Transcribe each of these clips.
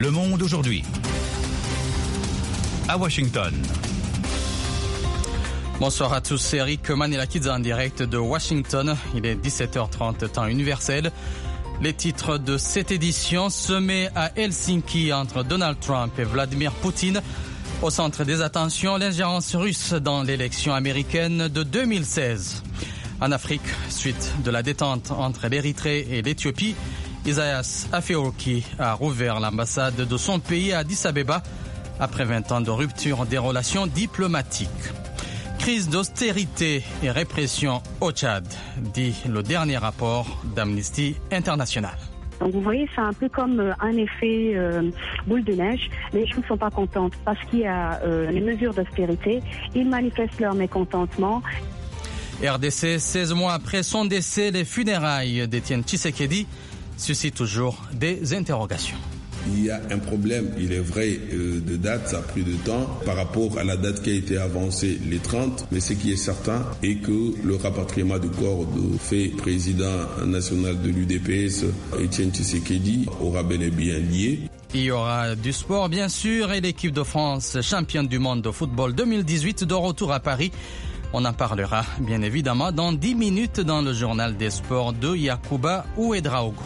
Le Monde aujourd'hui. À Washington. Bonsoir à tous, c'est Eric Manilakidze en direct de Washington. Il est 17h30 temps universel. Les titres de cette édition: sommet à Helsinki entre Donald Trump et Vladimir Poutine. Au centre des attentions, l'ingérence russe dans l'élection américaine de 2016. En Afrique, suite de la détente entre l'Érythrée et l'Éthiopie, Isaias Afewerki a rouvert l'ambassade de son pays à Addis Abeba après 20 ans de rupture des relations diplomatiques. Crise d'austérité et répression au Tchad, dit le dernier rapport d'Amnesty International. Donc vous voyez, c'est un peu comme un effet boule de neige. Les gens ne sont pas contents parce qu'il y a les mesures d'austérité. Ils manifestent leur mécontentement. RDC, 16 mois après son décès, les funérailles d'Étienne Tshisekedi suscitent toujours des interrogations. Il y a un problème, il est vrai, de date, ça a pris de temps par rapport à la date qui a été avancée, les 30. Mais ce qui est certain est que le rapatriement du corps du fait président national de l'UDPS, Étienne Tshisekedi, aura bel et bien lié. Il y aura du sport, bien sûr, et l'équipe de France, championne du monde de football 2018, de retour à Paris. On en parlera, bien évidemment, dans 10 minutes dans le journal des sports de Yacouba Ouedraogo.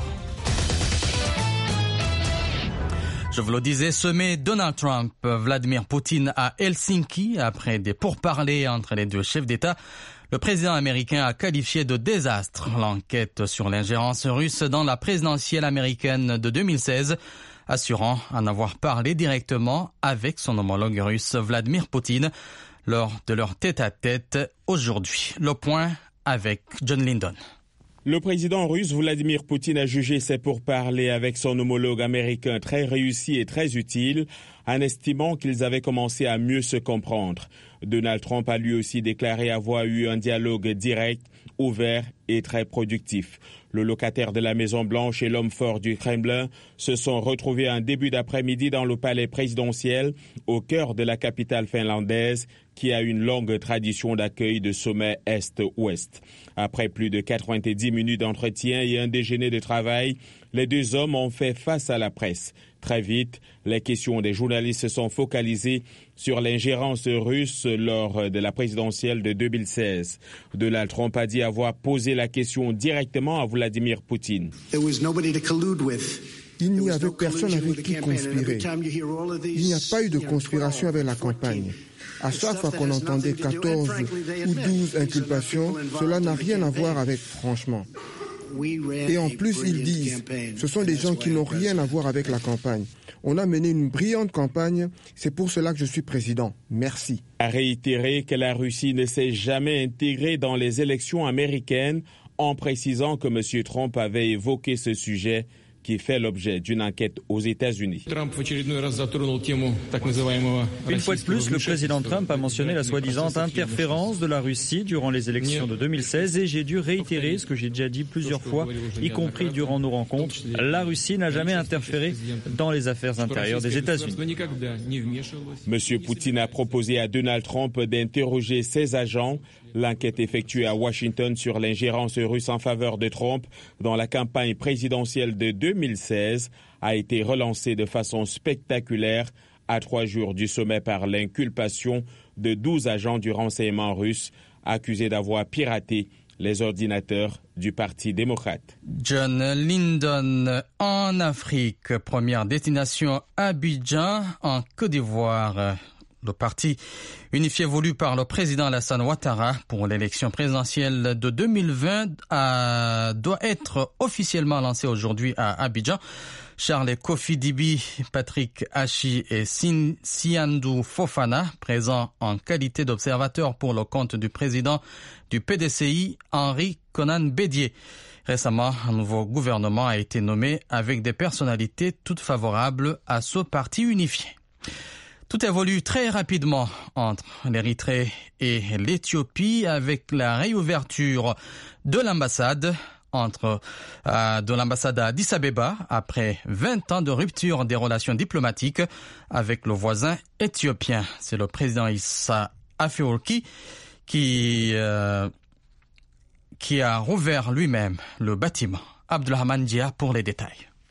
Je vous le disais, sommet Donald Trump, Vladimir Poutine à Helsinki. Après des pourparlers entre les deux chefs d'État, le président américain a qualifié de désastre l'enquête sur l'ingérence russe dans la présidentielle américaine de 2016, assurant en avoir parlé directement avec son homologue russe Vladimir Poutine lors de leur tête-à-tête aujourd'hui. Le point avec John Lindon. Le président russe Vladimir Poutine a jugé ses pourparlers avec son homologue américain très réussis et très utiles, en estimant qu'ils avaient commencé à mieux se comprendre. Donald Trump a lui aussi déclaré avoir eu un dialogue direct, ouvert et très productif. Le locataire de la Maison-Blanche et l'homme fort du Kremlin se sont retrouvés en début d'après-midi dans le palais présidentiel, au cœur de la capitale finlandaise, qui a une longue tradition d'accueil de sommet Est-Ouest. Après plus de 90 minutes d'entretien et un déjeuner de travail, les deux hommes ont fait face à la presse. Très vite, les questions des journalistes se sont focalisées sur l'ingérence russe lors de la présidentielle de 2016. Donald Trump a dit avoir posé la question directement à Vladimir Poutine. Il n'y avait personne avec qui conspirer. Il n'y a pas eu de conspiration avec la campagne. À chaque fois qu'on entendait 14 ou 12 inculpations, cela n'a rien à voir avec franchement. Et en plus, ils disent, ce sont des gens qui n'ont rien à voir avec la campagne. On a mené une brillante campagne, c'est pour cela que je suis président. Merci. A réitéré que la Russie ne s'est jamais intégrée dans les élections américaines, en précisant que M. Trump avait évoqué ce sujet qui fait l'objet d'une enquête aux États-Unis. Une fois de plus, le président Trump a mentionné la soi-disant interférence de la Russie durant les élections de 2016 et j'ai dû réitérer ce que j'ai déjà dit plusieurs fois, y compris durant nos rencontres. La Russie n'a jamais interféré dans les affaires intérieures des États-Unis. M. Poutine a proposé à Donald Trump d'interroger ses agents. L'enquête effectuée à Washington sur l'ingérence russe en faveur de Trump dans la campagne présidentielle de 2016 a été relancée de façon spectaculaire à 3 jours du sommet par l'inculpation de 12 agents du renseignement russe accusés d'avoir piraté les ordinateurs du Parti démocrate. John Lindon en Afrique, première destination Abidjan en Côte d'Ivoire. Le parti unifié voulu par le président Alassane Ouattara pour l'élection présidentielle de 2020 doit être officiellement lancé aujourd'hui à Abidjan. Charles Kofi Dibi, Patrick Hachi et Siandou Fofana, présents en qualité d'observateurs pour le compte du président du PDCI, Henri Konan Bédié. Récemment, un nouveau gouvernement a été nommé avec des personnalités toutes favorables à ce parti unifié. Tout évolue très rapidement entre l'Érythrée et l'Éthiopie avec la réouverture de l'ambassade à Addis Abeba après 20 ans de rupture des relations diplomatiques avec le voisin éthiopien. C'est le président Issa Afewerki qui a rouvert lui-même le bâtiment. Abdelrahman Dia pour les détails.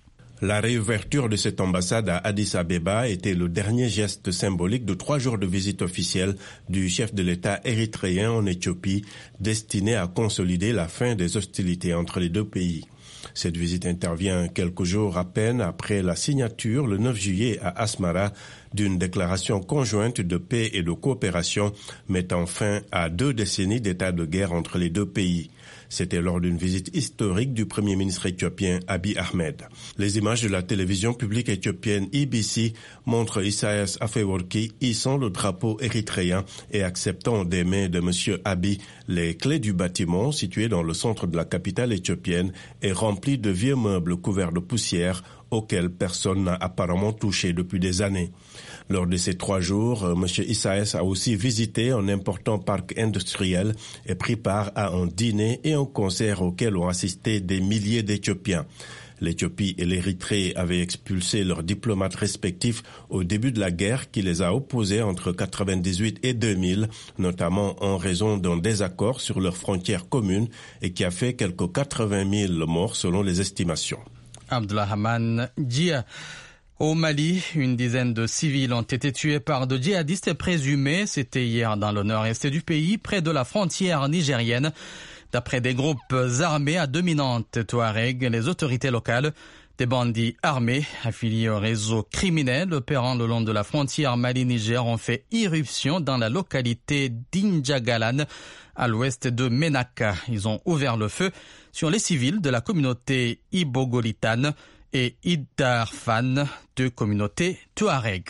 La réouverture de cette ambassade à Addis Abeba était le dernier geste symbolique de 3 jours de visite officielle du chef de l'État érythréen en Éthiopie, destiné à consolider la fin des hostilités entre les deux pays. Cette visite intervient quelques jours à peine après la signature, le 9 juillet à Asmara, d'une déclaration conjointe de paix et de coopération mettant fin à 2 décennies d'état de guerre entre les deux pays. C'était lors d'une visite historique du Premier ministre éthiopien Abiy Ahmed. Les images de la télévision publique éthiopienne EBC montrent Isaias Afewerki hissant le drapeau érythréen et acceptant des mains de M. Abiy les clés du bâtiment situé dans le centre de la capitale éthiopienne et rempli de vieux meubles couverts de poussière auxquels personne n'a apparemment touché depuis des années. Lors de ces 3 jours, M. Isaias a aussi visité un important parc industriel et pris part à un dîner et un concert auquel ont assisté des milliers d'Éthiopiens. L'Éthiopie et l'Érythrée avaient expulsé leurs diplomates respectifs au début de la guerre qui les a opposés entre 1998 et 2000, notamment en raison d'un désaccord sur leurs frontières communes et qui a fait quelques 80 000 morts selon les estimations. Abdulrahman Dia. Au Mali, une dizaine de civils ont été tués par de djihadistes présumés. C'était hier dans le nord-est du pays, près de la frontière nigérienne. D'après des groupes armés à dominante Touareg, les autorités locales, des bandits armés affiliés au réseau criminel opérant le long de la frontière Mali-Niger ont fait irruption dans la localité d'Injagalan, à l'ouest de Menaka. Ils ont ouvert le feu sur les civils de la communauté Ibogolitane et Idarfan, 2 communautés Touareg.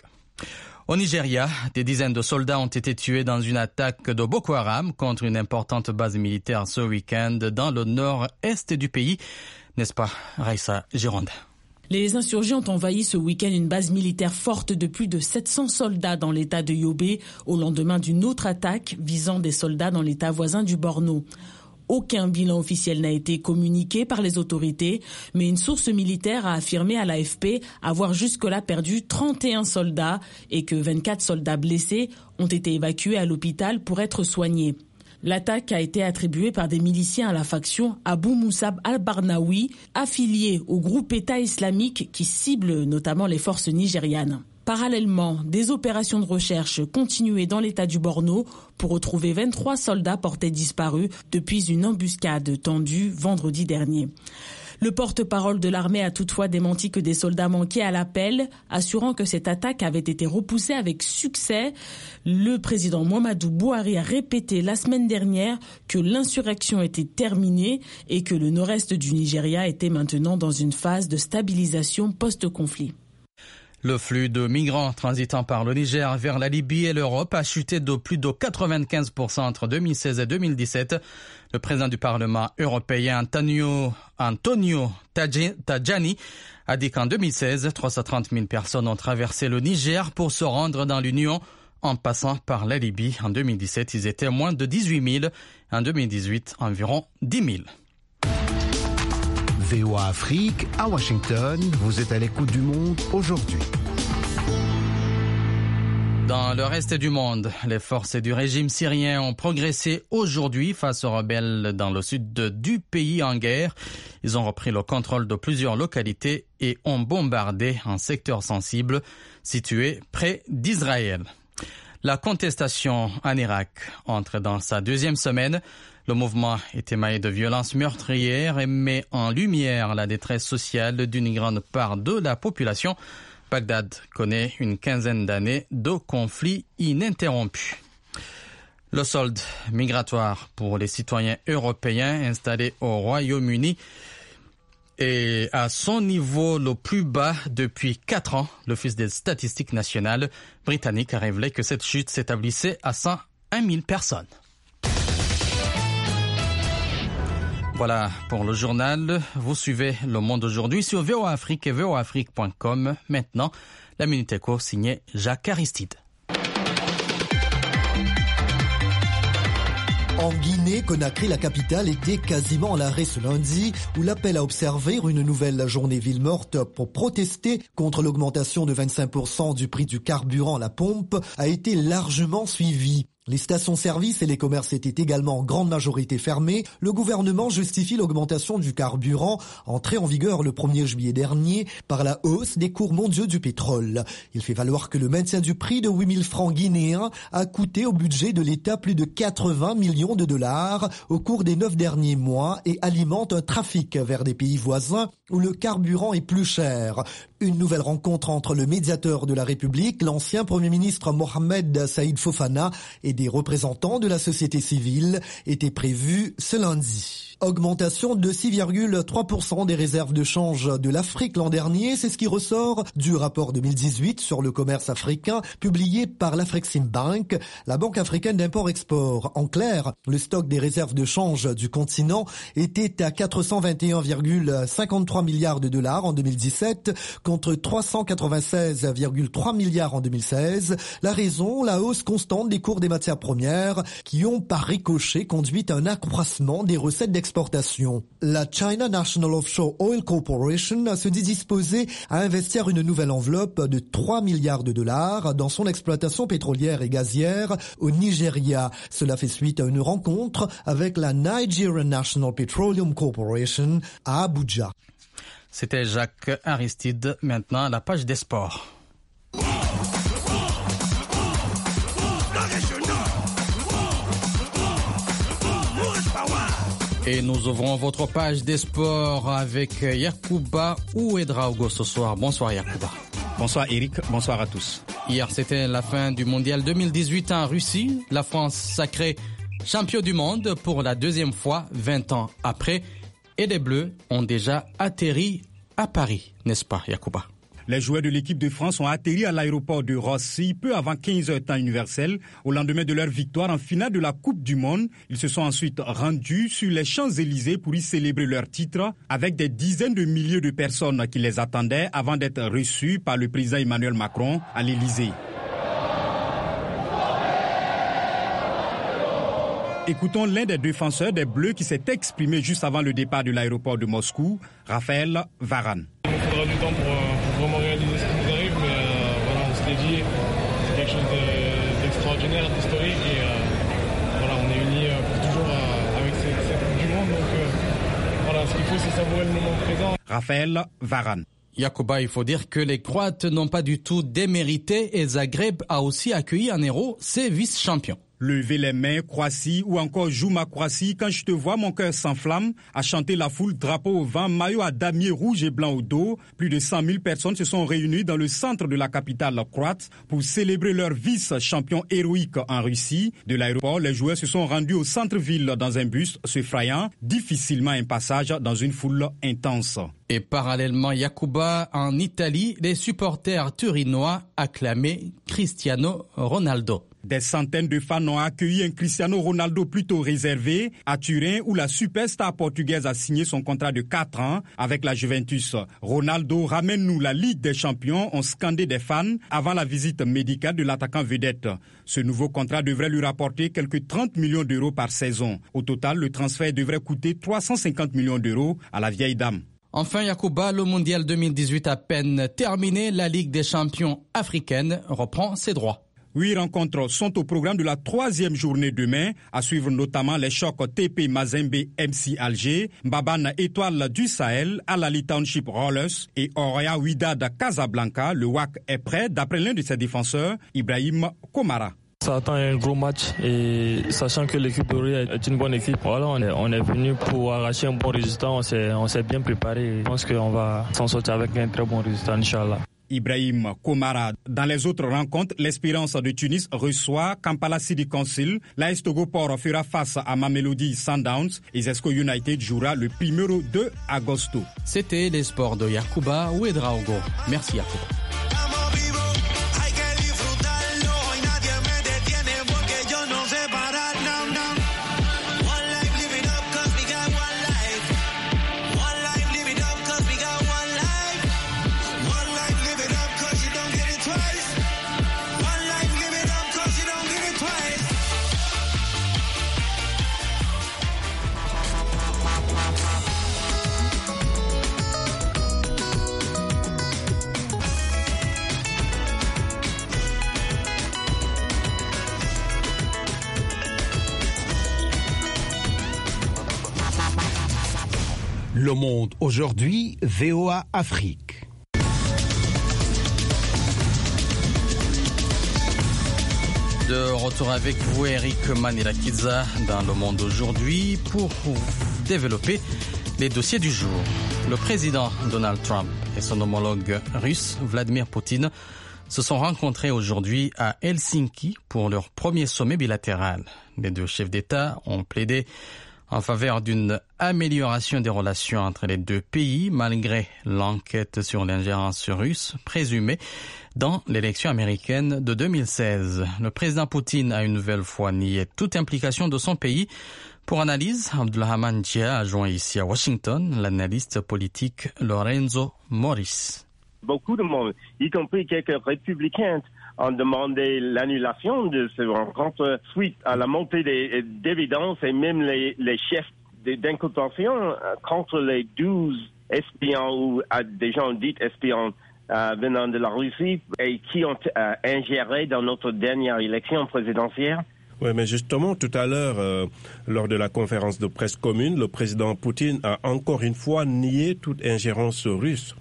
Au Nigeria, des dizaines de soldats ont été tués dans une attaque de Boko Haram contre une importante base militaire ce week-end dans le nord-est du pays. N'est-ce pas, Raissa Gironde? Les insurgés ont envahi ce week-end une base militaire forte de plus de 700 soldats dans l'état de Yobe, au lendemain d'une autre attaque visant des soldats dans l'état voisin du Borno. Aucun bilan officiel n'a été communiqué par les autorités, mais une source militaire a affirmé à l'AFP avoir jusque-là perdu 31 soldats et que 24 soldats blessés ont été évacués à l'hôpital pour être soignés. L'attaque a été attribuée par des miliciens à la faction Abu Musab al-Barnawi, affiliée au groupe État islamique qui cible notamment les forces nigérianes. Parallèlement, des opérations de recherche continuaient dans l'état du Borno pour retrouver 23 soldats portés disparus depuis une embuscade tendue vendredi dernier. Le porte-parole de l'armée a toutefois démenti que des soldats manquaient à l'appel, assurant que cette attaque avait été repoussée avec succès. Le président Muhammadu Buhari a répété la semaine dernière que l'insurrection était terminée et que le nord-est du Nigeria était maintenant dans une phase de stabilisation post-conflit. Le flux de migrants transitant par le Niger vers la Libye et l'Europe a chuté de plus de 95% entre 2016 et 2017. Le président du Parlement européen Antonio Tajani a dit qu'en 2016, 330 000 personnes ont traversé le Niger pour se rendre dans l'Union en passant par la Libye. En 2017, ils étaient moins de 18 000. En 2018, environ 10 000. VOA Afrique, à Washington, vous êtes à l'écoute du monde aujourd'hui. Dans le reste du monde, les forces du régime syrien ont progressé aujourd'hui face aux rebelles dans le sud du pays en guerre. Ils ont repris le contrôle de plusieurs localités et ont bombardé un secteur sensible situé près d'Israël. La contestation en Irak entre dans sa 2e semaine. Le mouvement est émaillé de violences meurtrières et met en lumière la détresse sociale d'une grande part de la population. Bagdad connaît une quinzaine d'années de conflits ininterrompus. Le solde migratoire pour les citoyens européens installés au Royaume-Uni est à son niveau le plus bas depuis 4 ans. L'Office des statistiques nationales britannique a révélé que cette chute s'établissait à 101 000 personnes. Voilà pour le journal. Vous suivez Le Monde aujourd'hui sur VOA Afrique et voaafrique.com. Maintenant, la Minute Éco signée Jacques Aristide. En Guinée-Conakry, la capitale était quasiment à l'arrêt ce lundi, où l'appel à observer une nouvelle journée ville morte pour protester contre l'augmentation de 25% du prix du carburant à la pompe a été largement suivi. Les stations-service et les commerces étaient également en grande majorité fermés. Le gouvernement justifie l'augmentation du carburant, entrée en vigueur le 1er juillet dernier, par la hausse des cours mondiaux du pétrole. Il fait valoir que le maintien du prix de 8 000 francs guinéens a coûté au budget de l'État plus de 80 millions de dollars au cours des 9 derniers mois et alimente un trafic vers des pays voisins où le carburant est plus cher. Une nouvelle rencontre entre le médiateur de la République, l'ancien Premier ministre Mohamed Saïd Fofana et des représentants de la société civile était prévue ce lundi. Augmentation de 6,3% des réserves de change de l'Afrique l'an dernier, c'est ce qui ressort du rapport 2018 sur le commerce africain publié par l'Afreximbank, la banque africaine d'import-export. En clair, le stock des réserves de change du continent était à 421,53 milliards de dollars en 2017 contre 396,3 milliards en 2016. La raison, la hausse constante des cours des matières premières qui ont par ricochet conduit à un accroissement des recettes d'exportation. La China National Offshore Oil Corporation se dit disposée à investir une nouvelle enveloppe de 3 milliards de dollars dans son exploitation pétrolière et gazière au Nigeria. Cela fait suite à une rencontre avec la Nigerian National Petroleum Corporation à Abuja. C'était Jacques Aristide. Maintenant, la page des sports. Et nous ouvrons votre page des sports avec Yacouba Ouedraogo ce soir. Bonsoir Yacouba. Bonsoir Eric, bonsoir à tous. Hier, c'était la fin du mondial 2018 en Russie. La France sacrée champion du monde pour la deuxième fois 20 ans après. Et les Bleus ont déjà atterri à Paris, n'est-ce pas Yacouba? Les joueurs de l'équipe de France ont atterri à l'aéroport de Roissy peu avant 15h temps universel. Au lendemain de leur victoire en finale de la Coupe du Monde, ils se sont ensuite rendus sur les Champs-Élysées pour y célébrer leur titre avec des dizaines de milliers de personnes qui les attendaient avant d'être reçus par le président Emmanuel Macron à l'Élysée. Écoutons l'un des défenseurs des Bleus qui s'est exprimé juste avant le départ de l'aéroport de Moscou, Raphaël Varane. Il faudra du temps pour vraiment réaliser ce qui nous arrive, mais voilà, on se l'est dit, c'est quelque chose d'extraordinaire, d'historique et voilà, on est unis pour toujours avec cette Coupe du Monde, donc voilà, ce qu'il faut c'est savourer le moment présent. Raphaël Varane. Yacouba, il faut dire que les Croates n'ont pas du tout démérité et Zagreb a aussi accueilli en héros ses vice-champions. Levez les mains, Croatie ou encore joue ma Croatie. Quand je te vois, mon cœur s'enflamme. À chanter la foule, drapeau au vent, maillot à damier rouge et blanc au dos. Plus de 100 000 personnes se sont réunies dans le centre de la capitale croate pour célébrer leur vice-champion héroïque en Russie. De l'aéroport, les joueurs se sont rendus au centre-ville dans un bus se frayant difficilement un passage dans une foule intense. Et parallèlement, Yacouba, en Italie, les supporters turinois acclamaient Cristiano Ronaldo. Des centaines de fans ont accueilli un Cristiano Ronaldo plutôt réservé à Turin où la superstar portugaise a signé son contrat de 4 ans avec la Juventus. Ronaldo, ramène-nous la Ligue des Champions, ont scandé des fans avant la visite médicale de l'attaquant vedette. Ce nouveau contrat devrait lui rapporter quelques 30 millions d'euros par saison. Au total, le transfert devrait coûter 350 millions d'euros à la vieille dame. Enfin, Yacouba, le mondial 2018 à peine terminé, la Ligue des champions africaine reprend ses droits. 8 rencontres sont au programme de la 3e journée demain, à suivre notamment les chocs TP Mazembe MC Alger, Mbabane Étoile du Sahel, Alali Township Rollers et Oroya Wydad Casablanca. Le WAC est prêt, d'après l'un de ses défenseurs, Ibrahim Komara. Ça attend un gros match et sachant que l'équipe d'Oroya est une bonne équipe, voilà, on est venu pour arracher un bon résultat, on s'est bien préparé. Je pense qu'on va s'en sortir avec un très bon résultat, Inch'Allah. Ibrahim Komara. Dans les autres rencontres, l'Espérance de Tunis reçoit Kampala City Council. L'AS Togo Port fera face à Mamelodi Sundowns et Zesco United jouera le 1er 2 agosto. C'était les sports de Yacouba Ouedraogo. Merci Yacouba. Le Monde aujourd'hui, VOA Afrique. De retour avec vous, Eric Manirakiza, dans Le Monde aujourd'hui, pour développer les dossiers du jour. Le président Donald Trump et son homologue russe Vladimir Poutine se sont rencontrés aujourd'hui à Helsinki pour leur premier sommet bilatéral. Les deux chefs d'État ont plaidé en faveur d'une amélioration des relations entre les deux pays, malgré l'enquête sur l'ingérence russe présumée dans l'élection américaine de 2016. Le président Poutine a une nouvelle fois nié toute implication de son pays. Pour analyse, Abdulrahman Dia a joint ici à Washington l'analyste politique Lorenzo Morris. Beaucoup de monde, y compris quelques républicains, ont demandé l'annulation de ces rencontres suite à la montée d'évidence et même les chefs d'inculpation contre les 12 espions ou des gens dits espions venant de la Russie et qui ont ingéré dans notre dernière élection présidentielle. Oui, mais justement, tout à l'heure, lors de la conférence de presse commune, le président Poutine a encore une fois nié toute ingérence russe.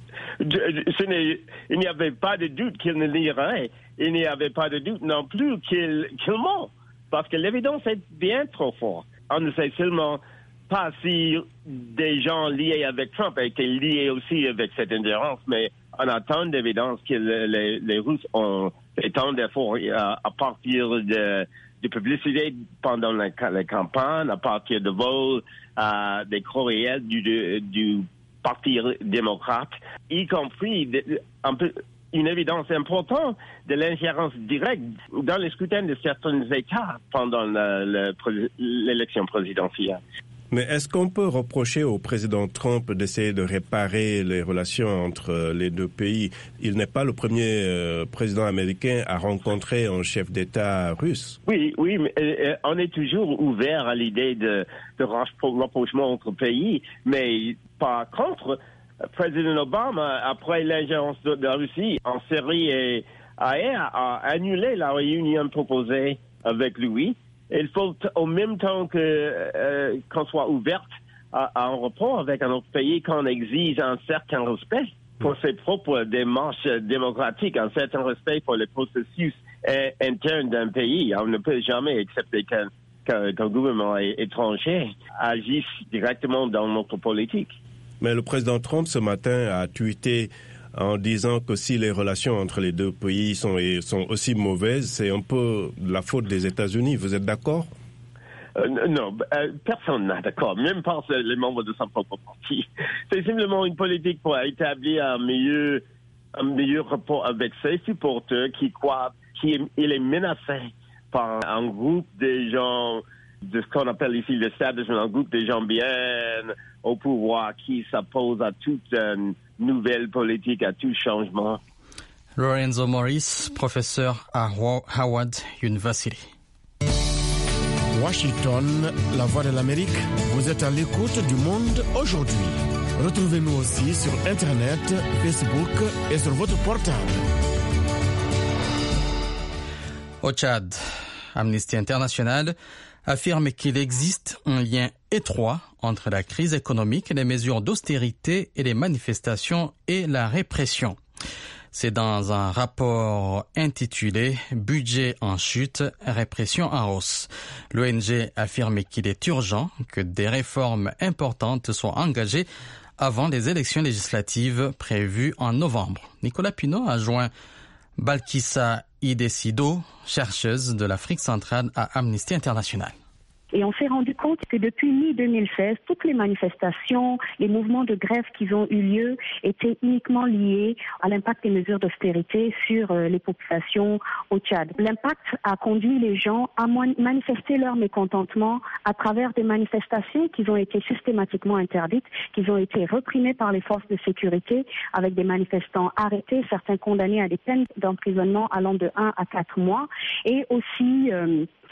Il n'y avait pas de doute qu'il ne nierait. Il n'y avait pas de doute non plus qu'il ment. Parce que l'évidence est bien trop forte. On ne sait seulement pas si des gens liés avec Trump étaient liés aussi avec cette ingérence, mais on a tant d'évidence que les Russes ont fait tant d'efforts à partir de publicité pendant la campagne, à partir de vols, des courriels du Parti démocrate, y compris une évidence importante de l'ingérence directe dans les scrutins de certains États pendant l'élection présidentielle. Mais est-ce qu'on peut reprocher au président Trump d'essayer de réparer les relations entre les deux pays? Il n'est pas le premier président américain à rencontrer un chef d'État russe. Oui, mais on est toujours ouvert à l'idée de rapprochement entre pays, mais par contre, président Obama, après l'ingérence de la Russie en Syrie et ailleurs, a annulé la réunion proposée avec lui. Il faut au même temps qu'on soit ouverte à un rapport avec un autre pays, qu'on exige un certain respect pour ses propres démarches démocratiques, un certain respect pour les processus internes d'un pays. On ne peut jamais accepter qu'un gouvernement étranger agisse directement dans notre politique. Mais le président Trump, ce matin, a tweeté en disant que si les relations entre les deux pays sont aussi mauvaises, c'est un peu la faute des États-Unis. Vous êtes d'accord? Non, personne n'est d'accord, même pas les membres de son propre parti. C'est simplement une politique pour établir un meilleur rapport avec ses supporters qui croient qu'il est menacé par un groupe de gens, de ce qu'on appelle ici l'establishment, un groupe de gens bien au pouvoir qui s'opposent à toute nouvelle politique, à tout changement. Lorenzo Morris, professeur à Howard University. Washington, la voix de l'Amérique, vous êtes à l'écoute du Monde aujourd'hui. Retrouvez-nous aussi sur Internet, Facebook et sur votre portable. Au Tchad, Amnesty International affirme qu'il existe un lien étroit entre la crise économique, les mesures d'austérité et les manifestations et la répression. C'est dans un rapport intitulé « Budget en chute, répression en hausse ». L'ONG affirme qu'il est urgent que des réformes importantes soient engagées avant les élections législatives prévues en novembre. Nicolas Pinault a joint Balkissa Idesido, chercheuse de l'Afrique centrale à Amnesty International. Et on s'est rendu compte que depuis mi-2016, toutes les manifestations, les mouvements de grève qui ont eu lieu étaient uniquement liés à l'impact des mesures d'austérité sur les populations au Tchad. L'impact a conduit les gens à manifester leur mécontentement à travers des manifestations qui ont été systématiquement interdites, qui ont été réprimées par les forces de sécurité avec des manifestants arrêtés, certains condamnés à des peines d'emprisonnement allant de 1 à 4 mois et aussi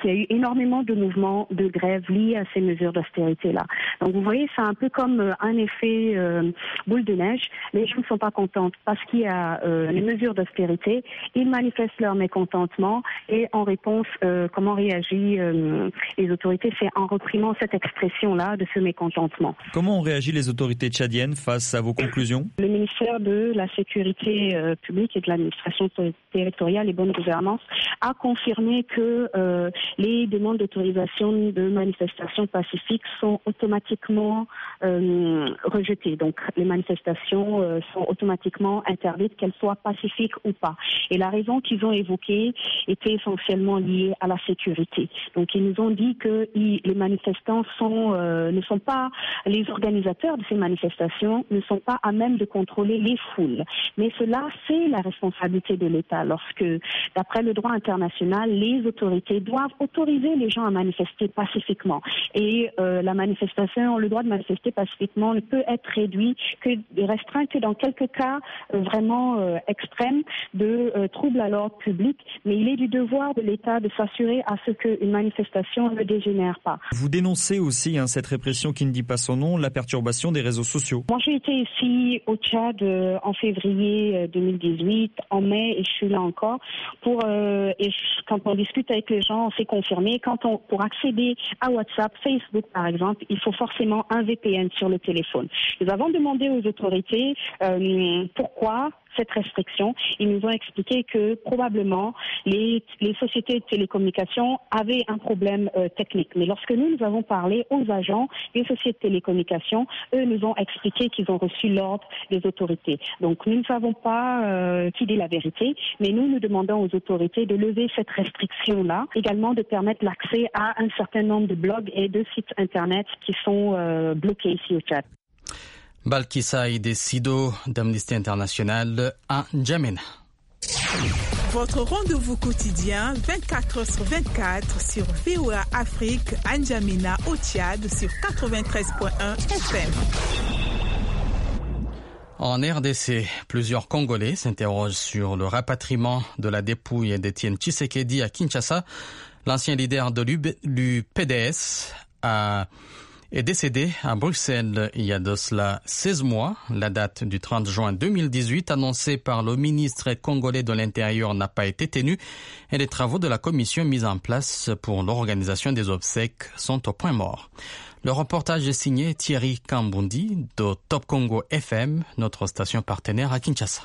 qu'il y a eu énormément de mouvements de grève liés à ces mesures d'austérité-là. Donc vous voyez, c'est un peu comme un effet boule de neige. Les gens ne sont pas contents parce qu'il y a les mesures d'austérité. Ils manifestent leur mécontentement et en réponse, comment réagissent les autorités? C'est en reprimant cette expression-là de ce mécontentement. Comment ont réagi les autorités tchadiennes face à vos conclusions? Le ministère de la Sécurité publique et de l'administration territoriale et bonne gouvernance a confirmé que les demandes d'autorisation de manifestations pacifiques sont automatiquement rejetées. Donc les manifestations sont automatiquement interdites, qu'elles soient pacifiques ou pas. Et la raison qu'ils ont évoquée était essentiellement liée à la sécurité. Donc ils nous ont dit que les manifestants ne sont pas, les organisateurs de ces manifestations ne sont pas à même de contrôler les foules. Mais cela, c'est la responsabilité de l'État. Lorsque, d'après le droit international, les autorités doivent autoriser les gens à manifester pacifiquement. Et la manifestation, le droit de manifester pacifiquement ne peut être restreint que dans quelques cas vraiment extrêmes de troubles à l'ordre public. Mais il est du devoir de l'État de s'assurer à ce qu'une manifestation ne dégénère pas. Vous dénoncez aussi cette répression qui ne dit pas son nom, la perturbation des réseaux sociaux. Moi, j'ai été ici au Tchad en février 2018, en mai, et je suis là encore. Quand on discute avec les gens, on s'est confirmé. Pour accéder à WhatsApp, Facebook par exemple, il faut forcément un VPN sur le téléphone. Nous avons demandé aux autorités pourquoi cette restriction. Ils nous ont expliqué que probablement les sociétés de télécommunications avaient un problème technique. Mais lorsque nous avons parlé aux agents des sociétés de télécommunications, eux nous ont expliqué qu'ils ont reçu l'ordre des autorités. Donc nous ne savons pas qui dit la vérité, mais nous demandons aux autorités de lever cette restriction-là, également de permettre l'accès à un certain nombre de blogs et de sites Internet qui sont bloqués ici au Tchad. Balkissa Sido d'Amnesty International à N'Djamena. Votre rendez-vous quotidien 24h/24 sur VOA Afrique à N'Djamena au Tchad sur 93.1 FM. En RDC, plusieurs Congolais s'interrogent sur le rapatriement de la dépouille d'Étienne Tshisekedi à Kinshasa. L'ancien leader de l'UPDS est décédé à Bruxelles il y a de cela 16 mois. La date du 30 juin 2018 annoncée par le ministre congolais de l'Intérieur n'a pas été tenue et les travaux de la commission mise en place pour l'organisation des obsèques sont au point mort. Le reportage est signé Thierry Kambundi de Top Congo FM, notre station partenaire à Kinshasa.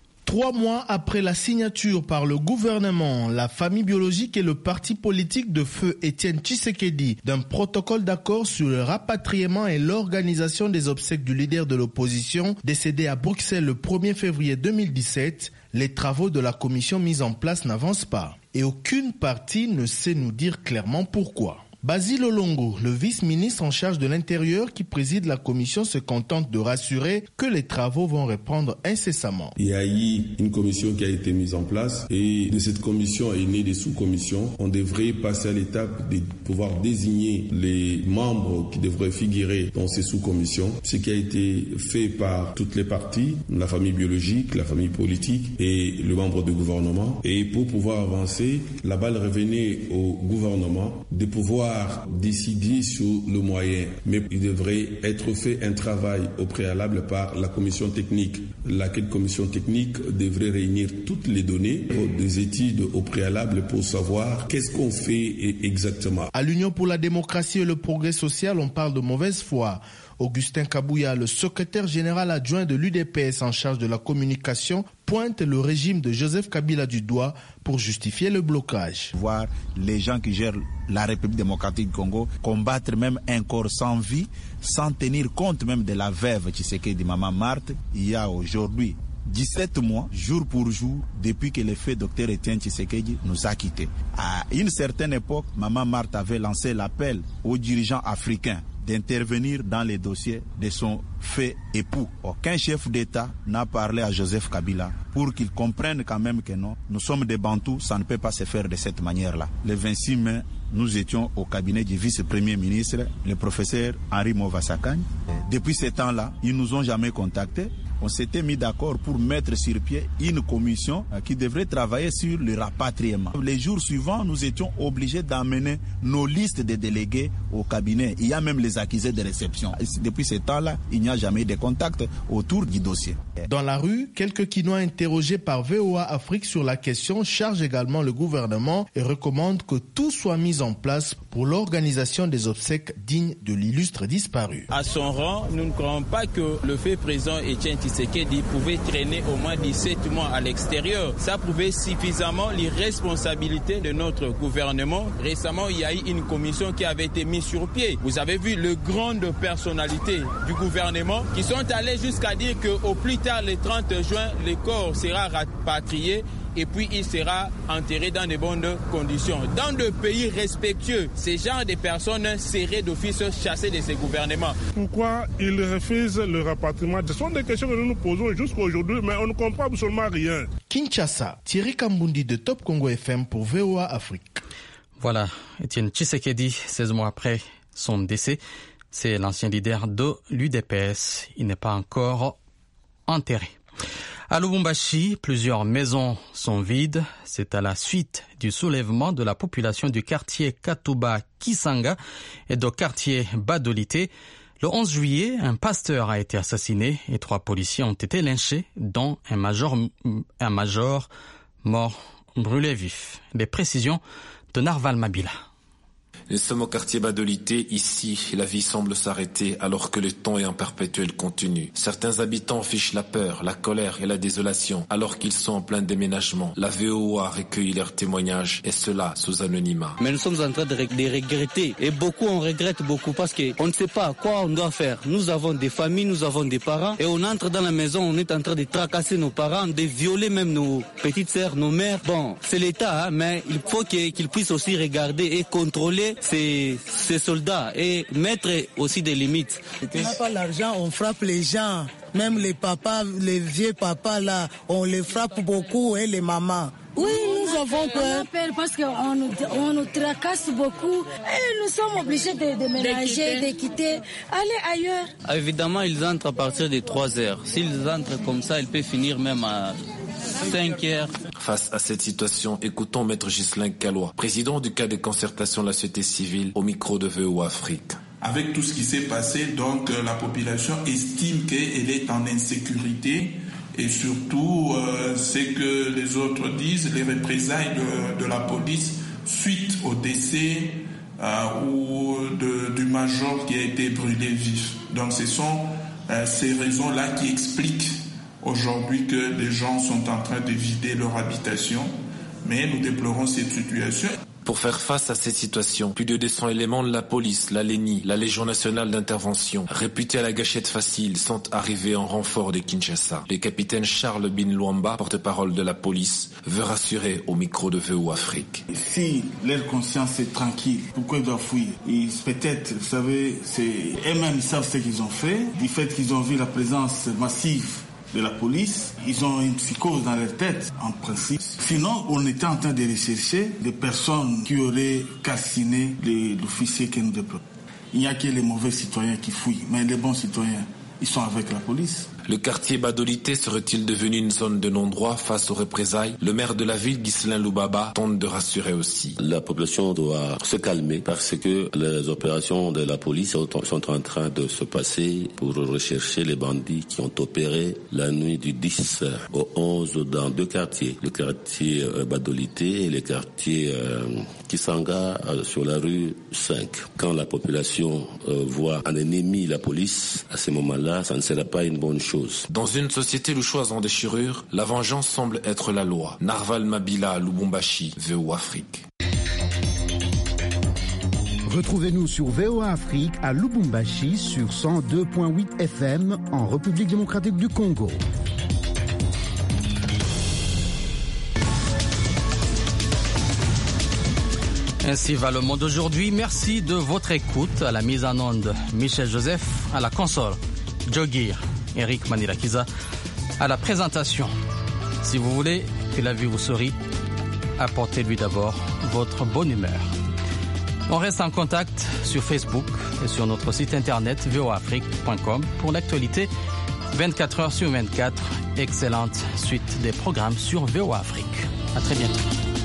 3 mois après la signature par le gouvernement, la famille biologique et le parti politique de feu Étienne Tshisekedi d'un protocole d'accord sur le rapatriement et l'organisation des obsèques du leader de l'opposition décédé à Bruxelles le 1er février 2017, les travaux de la commission mise en place n'avancent pas. Et aucune partie ne sait nous dire clairement pourquoi. Basile Olongo, le vice-ministre en charge de l'Intérieur qui préside la commission, se contente de rassurer que les travaux vont reprendre incessamment. Il y a eu une commission qui a été mise en place et de cette commission est née des sous-commissions. On devrait passer à l'étape de pouvoir désigner les membres qui devraient figurer dans ces sous-commissions, ce qui a été fait par toutes les parties, la famille biologique, la famille politique et le membre du gouvernement. Et pour pouvoir avancer, la balle revenait au gouvernement de pouvoir décider sur le moyen, mais il devrait être fait un travail au préalable par la commission technique. Laquelle commission technique devrait réunir toutes les données des études au préalable pour savoir qu'est-ce qu'on fait exactement. À l'Union pour la démocratie et le progrès social, on parle de mauvaise foi. Augustin Kabouya, le secrétaire général adjoint de l'UDPS en charge de la communication, pointe le régime de Joseph Kabila du doigt pour justifier le blocage. Voir les gens qui gèrent la République démocratique du Congo combattre même un corps sans vie, sans tenir compte même de la veuve Tshisekedi, Maman Marthe, il y a aujourd'hui 17 mois, jour pour jour, depuis que le fait Dr Étienne Tshisekedi nous a quittés. À une certaine époque, Maman Marthe avait lancé l'appel aux dirigeants africains d'intervenir dans les dossiers de son fait époux. Aucun chef d'État n'a parlé à Joseph Kabila pour qu'il comprenne quand même que non, nous sommes des Bantous, ça ne peut pas se faire de cette manière-là. Le 26 mai, nous étions au cabinet du vice-premier ministre, le professeur Henri Movasakane. Depuis ce temps-là, ils ne nous ont jamais contactés. on s'était mis d'accord pour mettre sur pied une commission qui devrait travailler sur le rapatriement. Les jours suivants, nous étions obligés d'amener nos listes de délégués au cabinet. Il y a même les accusés de réception. Depuis ce temps-là, il n'y a jamais eu de contact autour du dossier. Dans la rue, quelques Quinois interrogés par VOA Afrique sur la question chargent également le gouvernement et recommandent que tout soit mis en place pour l'organisation des obsèques dignes de l'illustre disparu. À son rang, nous ne croyons pas que le fait président Etienne Tshisekedi pouvait traîner au moins 17 mois à l'extérieur. Ça prouvait suffisamment l'irresponsabilité de notre gouvernement. Récemment, il y a eu une commission qui avait été mise sur pied. Vous avez vu les grandes personnalités du gouvernement qui sont allées jusqu'à dire qu'au plus tard, le 30 juin, le corps sera rapatrié et puis il sera enterré dans de bonnes conditions. Dans des pays respectueux, ces genres de personnes seraient d'office chassées de ces gouvernements. Pourquoi ils refusent le rapatriement? Ce sont des questions que nous nous posons jusqu'à aujourd'hui, mais on ne comprend absolument rien. Kinshasa, Thierry Kambundi de Top Congo FM pour VOA Afrique. Voilà, Etienne Tshisekedi, 16 mois après son décès, c'est l'ancien leader de l'UDPS. Il n'est pas encore enterré. À Lubumbashi, plusieurs maisons sont vides. C'est à la suite du soulèvement de la population du quartier Katuba-Kisanga et du quartier Badolité. Le 11 juillet, un pasteur a été assassiné et 3 policiers ont été lynchés, dont un major mort brûlé vif. Les précisions de Narval Mabila. Nous sommes au quartier Badolité. Ici, la vie semble s'arrêter alors que le temps est en perpétuel continu. Certains habitants affichent la peur, la colère et la désolation alors qu'ils sont en plein déménagement. La VOA recueille leurs témoignages et cela sous anonymat. Mais nous sommes en train de regretter et on regrette beaucoup parce qu'on ne sait pas quoi on doit faire. Nous avons des familles, nous avons des parents et on entre dans la maison, on est en train de tracasser nos parents, de violer même nos petites sœurs, nos mères. Bon, c'est l'État, mais il faut qu'il puisse aussi regarder et contrôler ces soldats et mettre aussi des limites. On n'a pas l'argent, on frappe les gens. Même les papas, les vieux papas là, on les frappe beaucoup et les mamans. Oui, nous avons peur parce qu'on nous tracasse beaucoup et nous sommes obligés de déménager, de quitter, aller ailleurs. Évidemment, ils entrent à partir de 3 heures. S'ils entrent comme ça, ils peuvent finir même à 5 heures. Face à cette situation, écoutons Maître Ghislain Callois, président du cadre de concertation de la société civile, au micro de VOA Afrique. Avec tout ce qui s'est passé, donc la population estime qu'elle est en insécurité et surtout, c'est que les autres disent, les représailles de la police suite au décès ou du major qui a été brûlé vif. Donc ce sont ces raisons-là qui expliquent aujourd'hui que les gens sont en train de vider leur habitation, mais nous déplorons cette situation. Pour faire face à cette situation, plus de 200 éléments de la police, la LENI, la Légion nationale d'intervention, réputés à la gâchette facile, sont arrivés en renfort de Kinshasa. Le capitaine Charles Bin Luamba, porte-parole de la police, veut rassurer au micro de VOA Afrique. Si leur conscience est tranquille, pourquoi ils doivent fuir? Peut-être, vous savez, eux-mêmes ils savent ce qu'ils ont fait, du fait qu'ils ont vu la présence massive de la police, ils ont une psychose dans leur tête, en principe. Sinon, on était en train de rechercher des personnes qui auraient calciné l'officier que nous déplorons. Il n'y a que les mauvais citoyens qui fuient, mais les bons citoyens, ils sont avec la police. Le quartier Badolité serait-il devenu une zone de non-droit face aux représailles? Le maire de la ville, Ghislain Lubaba, tente de rassurer aussi. La population doit se calmer parce que les opérations de la police sont en train de se passer pour rechercher les bandits qui ont opéré la nuit du 10 au 11 dans 2 quartiers. Le quartier Badolité et le quartier Kisanga sur la rue 5. Quand la population voit un ennemi, la police, à ce moment-là, ça ne sera pas une bonne chose. Dans une société louchoise en déchirure, la vengeance semble être la loi. Narval Mabila, Lubumbashi, VOA Afrique. Retrouvez-nous sur VOA Afrique à Lubumbashi sur 102.8 FM en République démocratique du Congo. Ainsi va le monde aujourd'hui. Merci de votre écoute. À la mise en onde, Michel Joseph. À la console, Jogir, Eric Manilakiza. À la présentation, si vous voulez que la vie vous sourie, apportez-lui d'abord votre bonne humeur. On reste en contact sur Facebook et sur notre site internet voafrique.com pour l'actualité 24 heures sur 24. Excellente suite des programmes sur VOA Afrique. À très bientôt.